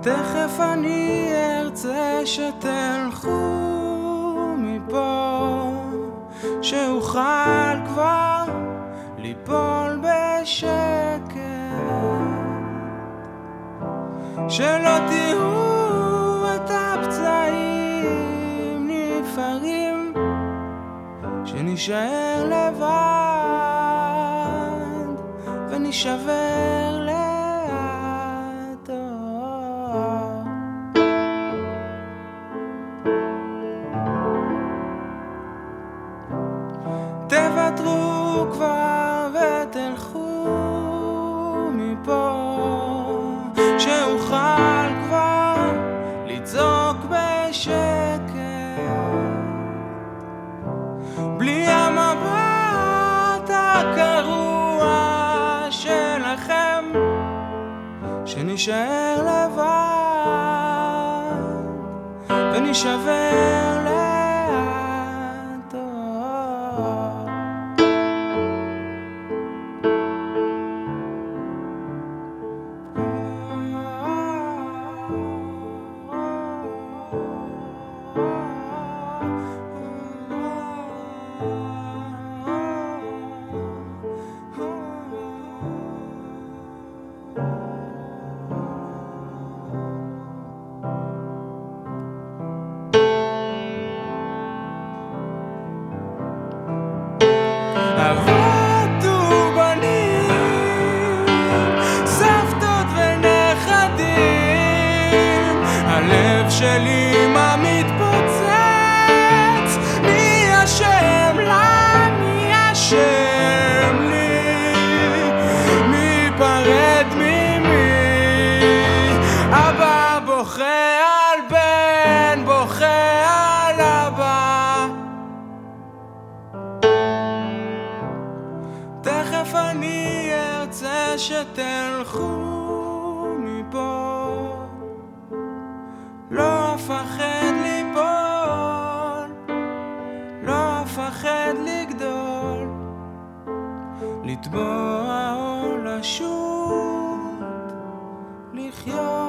תכף אני ארצה שתלכו מפה, שאוכל כבר ליפול בשקט, שלא תראו את הפצעים נפערים, שנשאר לבד ונשבר לאט. תוותרו כבר ותלכו מפה, שאוכל כבר לצעוק בשקט, בלי המבט הקרוע שלכם, שנשאר לבד ונשבר לאט. אבות ובנים, סבתות ונכדים, הלב שלי מה מתפוצץ, מי אשם לה, מי אשם לי, מי פרד ממי, אבא בוכה על בן, בוכה על אבא. תכף אני ארצה שתלכו מפה, לא אפחד ליפול, לא אפחד לגדול, לטבוע או לשוט, לחיות.